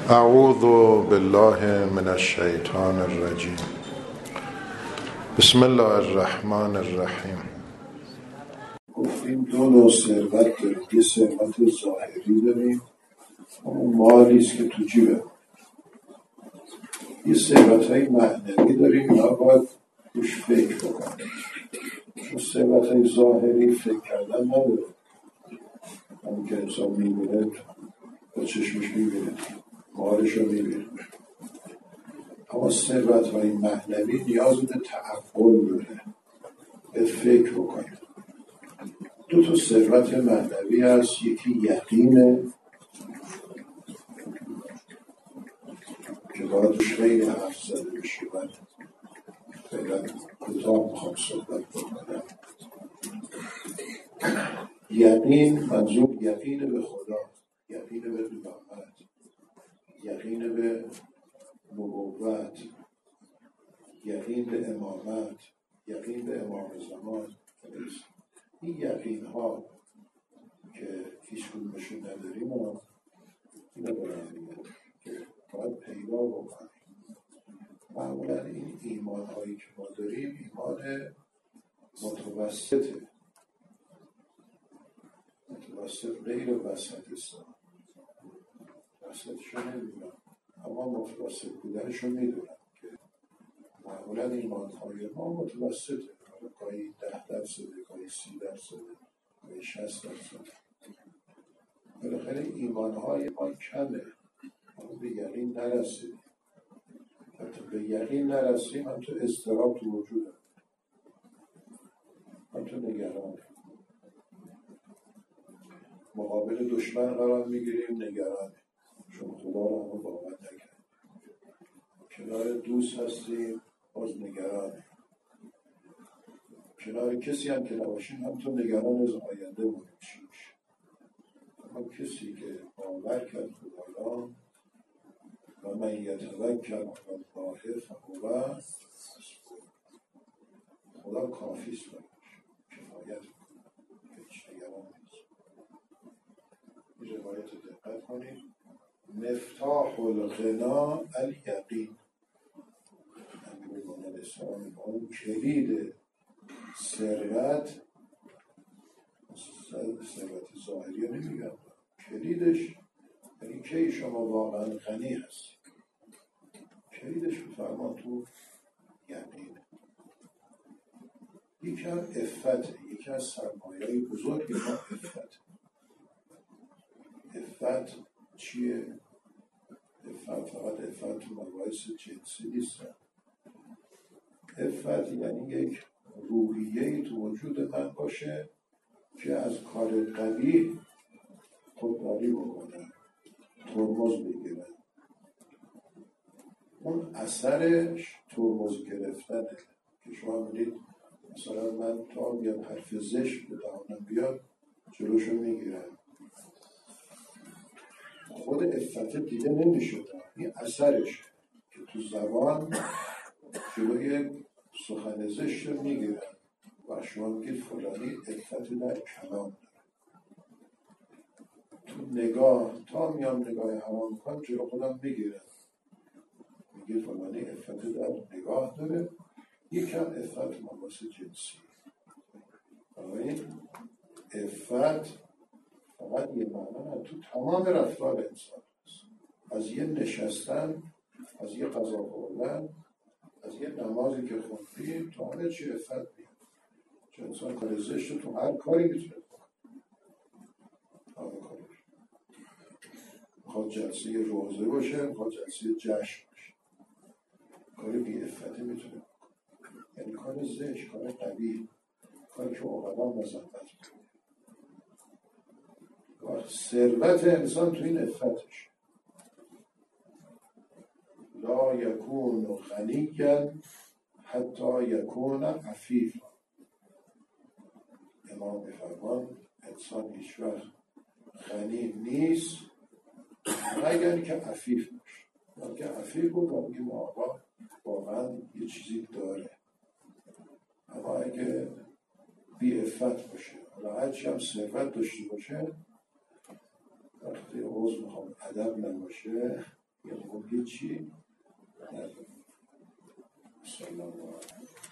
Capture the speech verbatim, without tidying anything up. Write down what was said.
اعوذ بالله من الشیطان الرجیم. بسم الله الرحمن الرحیم. گفتیم دو نوع ثروت داریم، یه ثروت ظاهری داریم، اون مالی است که تو جیبه. یه ثروت های معنوی داریم، اینا باید روش فکر بکنیم. چون ثروت های ظاهری فکر کردن نداره، همون که انسان میبینه با چشمش میبینه، مالش رو میبینه. اما ثروت های معنوی نیاز به تعقل داره، به فکر بکنیم. دو تا ثروت معنوی هست، یکی یقینه که باید روش خیلی حرف زده بشه، من فعلا کوتاه میخوام صحبت بکنم. یقین منظور یقین به خدا، یقین به امامت، یقین به نبوت، یقین به امامت، یقین به امام زمان. این یقین ها که هیچ کدومشون نداریم و اینا دارن که باید پیدا بکنیم. معمولا این ایمان هایی که ما داریم ایمان متوسطه، متوسط غیر وسط است. وسطشو نمیدونم اما متوسط بودنشو میدونم که معمولا ایمان های ما متوسطه، گاهی ده درصده، گاهی سی درصده، گاهی شصت درصده. بالاخره ایمان های ما کمه، ما به یقین نرسیم. حتی به یقین نرسیم هم تو اضطراب تو وجوده، هم تو نگرانه. مقابل دشمن قرار میگیریم، نگرانه چون خدا رو هم باور نکرد. کنار دوست هستیم، باز نگرانه. کنار کسی هم که نباشیم هم تو نگران از آینده مونیم چی میشه. اما کسی که باور کرد خدا و من یتوکل علی الله فهو حسبه، خدا کافی است براش، کفایت میکنه، هیچ نگران نیست. این روایت رو دقت کنید. مفتاح الغنا الیقین، امیرالمؤمنین اسلام اون کلید ثروت، ثروت ظاهری رو نمیگم، کلیدش یعنی که شما واقعا غنی هستی، کلیدش بفرمان تو یقینه. یکی هم عفته، یکی از سرمایه‌های بزرگی ما عفته. عفت چیه؟ عفت فقط عفت تو مباحث جنسی نیست. عفت یعنی یک روحیه‌ای تو وجود من باشه که از کار قبیح خودداری بکنه، ترمز بگیره. اون اثرش ترمز گرفتنه که شما میدید مثلا من تا بیاد حرف زشت به دهانم بیاد جلوشو میگیرم. خود عفت دیده نمیشه، این اثرش که تو زبان جلوی سخن زشت رو میگیرن و شما میگید فلانی عفت در کلام داره. تو نگاه تا میام نگاه حرام کنم جلو خودم میگیرم، میگه فلانی عفت در نگاه داره. یکم عفت مباحث جنسی. این عفت فقط یه معنا نه، تو تمام رفتار انسان هست. از یه نشستن، از یه غذا خوردن، از یه نمازی که خوندیم تا همه چی عفت میاد. چون انسان کار زشت رو تو هر کاری میتونه بکنه. همه کاری میخواد جلسه روزه باشه، میخواد جلسه جشن باشه، کاری بی عفتی میتونه بکنه. یعنی کار زشت، کار قبیح، کاری که اقلا مزمت میکنه. ثروت انسان تو این عفتش. لا یکون غنیا حتی یکون عفیفا. امام میفرمان انسان هیچ وقت غنی نیست مگر که عفیف باشه. اگه عفیف بود و میگیم آقا واقعا یه چیزی داره. اما اگه بی عفت باشه، حالا هرچی هم ثروت داشته باشه، وقتی عوض میخوام ادب نباشه هیچی نداره. سلام علیکم.